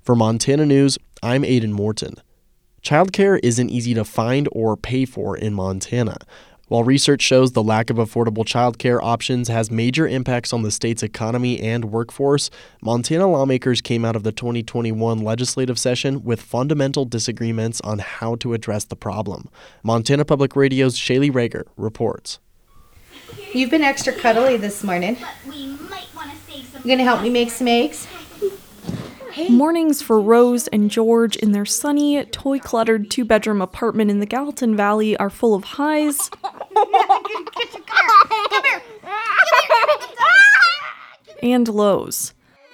For Montana News, I'm Aiden Morton. Childcare isn't easy to find or pay for in Montana. While research shows the lack of affordable childcare options has major impacts on the state's economy and workforce, Montana lawmakers came out of the 2021 legislative session with fundamental disagreements on how to address the problem. Montana Public Radio's Shaylee Rager reports. You've been extra cuddly this morning. You gonna help me make some eggs? Mornings for Rose and George in their sunny, toy-cluttered two-bedroom apartment in the Gallatin Valley are full of highs and lows.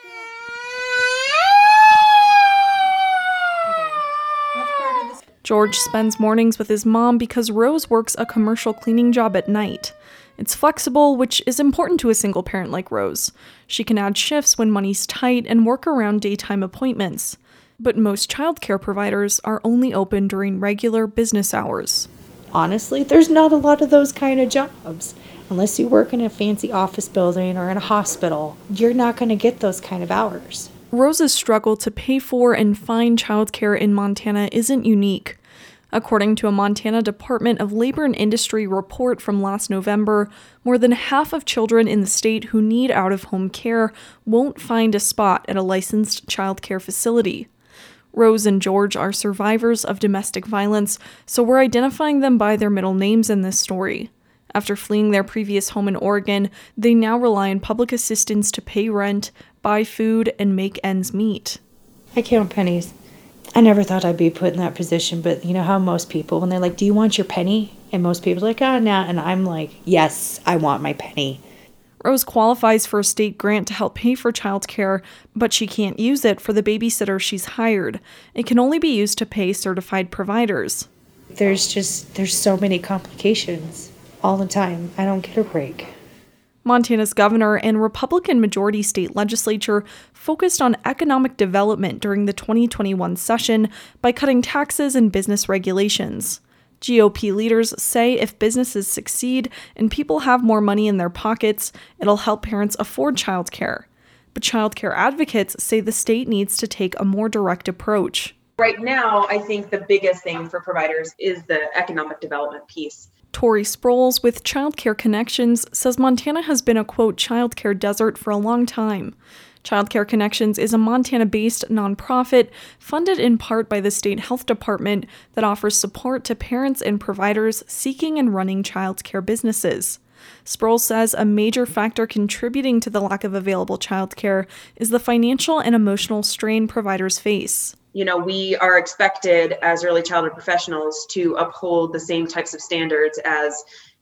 George spends mornings with his mom because Rose works a commercial cleaning job at night. It's flexible, which is important to a single parent like Rose. She can add shifts when money's tight and work around daytime appointments. But most childcare providers are only open during regular business hours. Honestly, there's not a lot of those kind of jobs. Unless you work in a fancy office building or in a hospital, you're not going to get those kind of hours. Rose's struggle to pay for and find childcare in Montana isn't unique. According to a Montana Department of Labor and Industry report from last November, more than half of children in the state who need out-of-home care won't find a spot at a licensed childcare facility. Rose and George are survivors of domestic violence, so we're identifying them by their middle names in this story. After fleeing their previous home in Oregon, they now rely on public assistance to pay rent, buy food, and make ends meet. I count pennies. I never thought I'd be put in that position, but you know how most people, when they're like, do you want your penny? And most people are like, oh, nah. And I'm like, yes, I want my penny. Rose qualifies for a state grant to help pay for childcare, but she can't use it for the babysitter she's hired. It can only be used to pay certified providers. There's so many complications all the time. I don't get a break. Montana's governor and Republican majority state legislature focused on economic development during the 2021 session by cutting taxes and business regulations. GOP leaders say if businesses succeed and people have more money in their pockets, it'll help parents afford childcare. But childcare advocates say the state needs to take a more direct approach. Right now, I think the biggest thing for providers is the economic development piece. Tori Sproles with Childcare Connections says Montana has been a, quote, childcare desert for a long time. Childcare Connections is a Montana-based nonprofit funded in part by the state health department that offers support to parents and providers seeking and running childcare businesses. Sproles says a major factor contributing to the lack of available childcare is the financial and emotional strain providers face. You know, we are expected as early childhood professionals to uphold the same types of standards as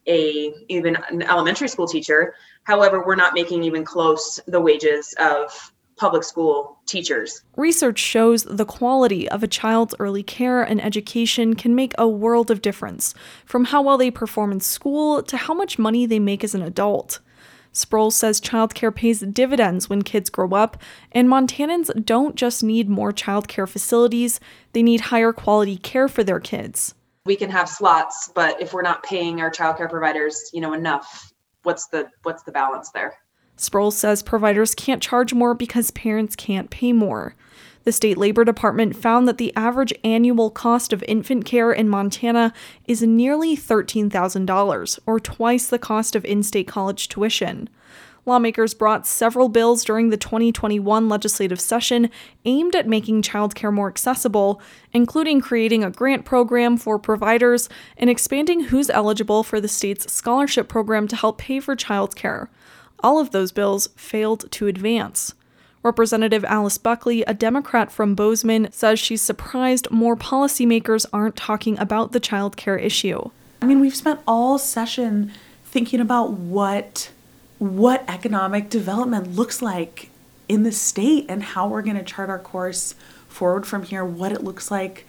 even an elementary school teacher. However, we're not making even close the wages of public school teachers. Research shows the quality of a child's early care and education can make a world of difference, from how well they perform in school to how much money they make as an adult. Sproles says childcare pays dividends when kids grow up, and Montanans don't just need more childcare facilities, they need higher quality care for their kids. We can have slots, but if we're not paying our childcare providers, enough, what's the balance there? Sproles says providers can't charge more because parents can't pay more. The state labor department found that the average annual cost of infant care in Montana is nearly $13,000, or twice the cost of in-state college tuition. Lawmakers brought several bills during the 2021 legislative session aimed at making childcare more accessible, including creating a grant program for providers and expanding who's eligible for the state's scholarship program to help pay for childcare. All of those bills failed to advance. Representative Alice Buckley, a Democrat from Bozeman, says she's surprised more policymakers aren't talking about the child care issue. I mean, we've spent all session thinking about what economic development looks like in the state and how we're going to chart our course forward from here, what it looks like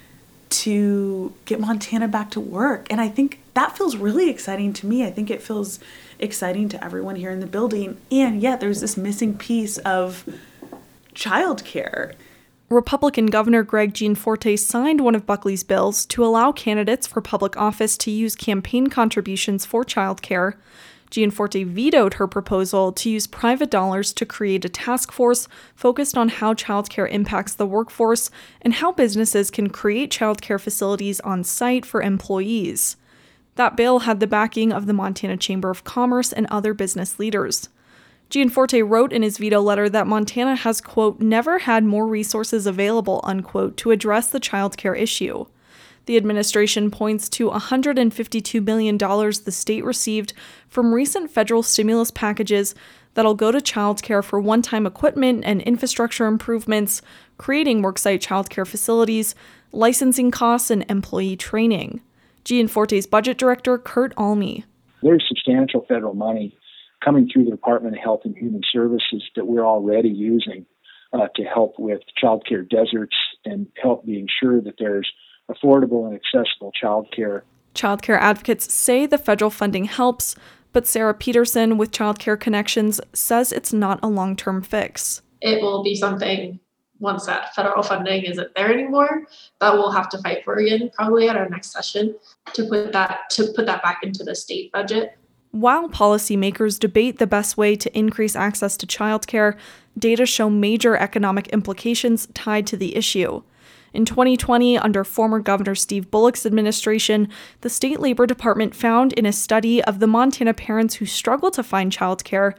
to get Montana back to work. And I think that feels really exciting to me. I think it feels exciting to everyone here in the building. And yet there's this missing piece of childcare. Republican Governor Greg Gianforte signed one of Buckley's bills to allow candidates for public office to use campaign contributions for childcare. Gianforte vetoed her proposal to use private dollars to create a task force focused on how childcare impacts the workforce and how businesses can create childcare facilities on site for employees. That bill had the backing of the Montana Chamber of Commerce and other business leaders. Gianforte wrote in his veto letter that Montana has, quote, never had more resources available, unquote, to address the childcare issue. The administration points to $152 million the state received from recent federal stimulus packages that'll go to childcare for one-time equipment and infrastructure improvements, creating worksite childcare facilities, licensing costs, and employee training. Gianforte's budget director, Kurt Almy. There's substantial federal money coming through the Department of Health and Human Services that we're already using to help with childcare deserts and help being sure that there's affordable and accessible childcare. Childcare advocates say the federal funding helps, but Sarah Peterson with Childcare Connections says it's not a long-term fix. It will be something, once that federal funding isn't there anymore, that we'll have to fight for again, probably at our next session, to put that back into the state budget. While policymakers debate the best way to increase access to childcare, data show major economic implications tied to the issue. In 2020, under former Governor Steve Bullock's administration, the state labor department found in a study of the Montana parents who struggle to find childcare,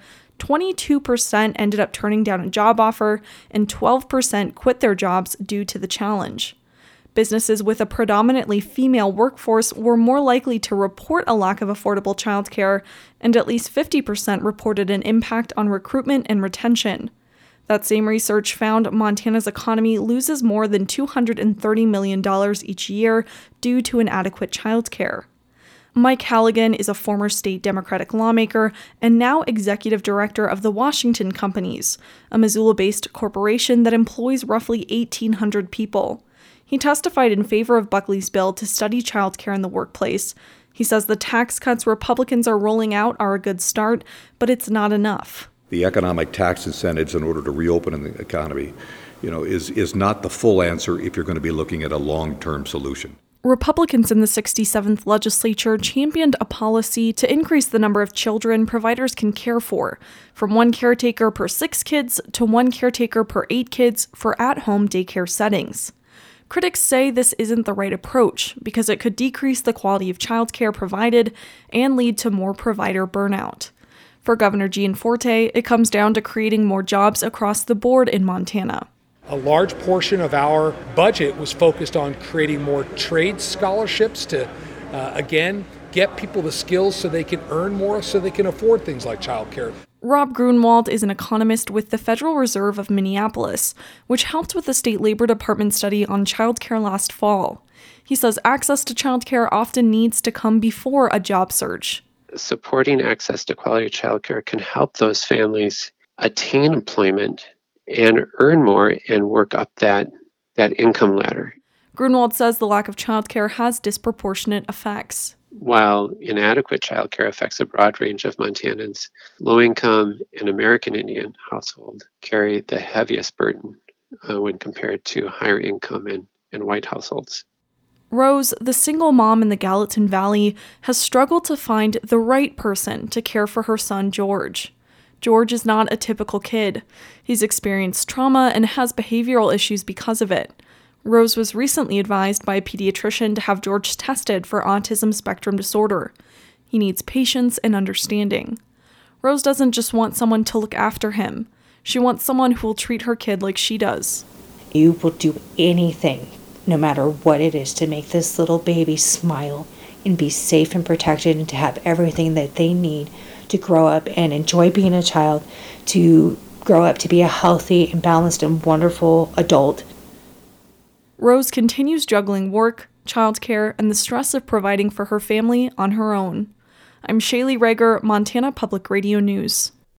22% ended up turning down a job offer and 12% quit their jobs due to the challenge. Businesses with a predominantly female workforce were more likely to report a lack of affordable childcare, and at least 50% reported an impact on recruitment and retention. That same research found Montana's economy loses more than $230 million each year due to inadequate childcare. Mike Halligan is a former state Democratic lawmaker and now executive director of the Washington Companies, a Missoula-based corporation that employs roughly 1,800 people. He testified in favor of Buckley's bill to study childcare in the workplace. He says the tax cuts Republicans are rolling out are a good start, but it's not enough. The economic tax incentives in order to reopen the economy, is not the full answer if you're going to be looking at a long-term solution. Republicans in the 67th legislature championed a policy to increase the number of children providers can care for, from one caretaker per 6 kids to one caretaker per 8 kids for at-home daycare settings. Critics say this isn't the right approach because it could decrease the quality of childcare provided and lead to more provider burnout. For Governor Gianforte, it comes down to creating more jobs across the board in Montana. A large portion of our budget was focused on creating more trade scholarships to, again, get people the skills so they can earn more, so they can afford things like childcare. Rob Grunwald is an economist with the Federal Reserve of Minneapolis, which helped with the state labor department study on childcare last fall. He says access to childcare often needs to come before a job search. Supporting access to quality childcare can help those families attain employment and earn more and work up that income ladder. Grunwald says the lack of childcare has disproportionate effects. While inadequate childcare affects a broad range of Montanans, low-income and American Indian households carry the heaviest burden when compared to higher income and white households. Rose, the single mom in the Gallatin Valley, has struggled to find the right person to care for her son, George. George is not a typical kid. He's experienced trauma and has behavioral issues because of it. Rose was recently advised by a pediatrician to have George tested for autism spectrum disorder. He needs patience and understanding. Rose doesn't just want someone to look after him. She wants someone who will treat her kid like she does. You will do anything, no matter what it is, to make this little baby smile and be safe and protected and to have everything that they need to grow up and enjoy being a child, to grow up to be a healthy and balanced and wonderful adult. Rose continues juggling work, childcare, and the stress of providing for her family on her own. I'm Shaylee Rager, Montana Public Radio News.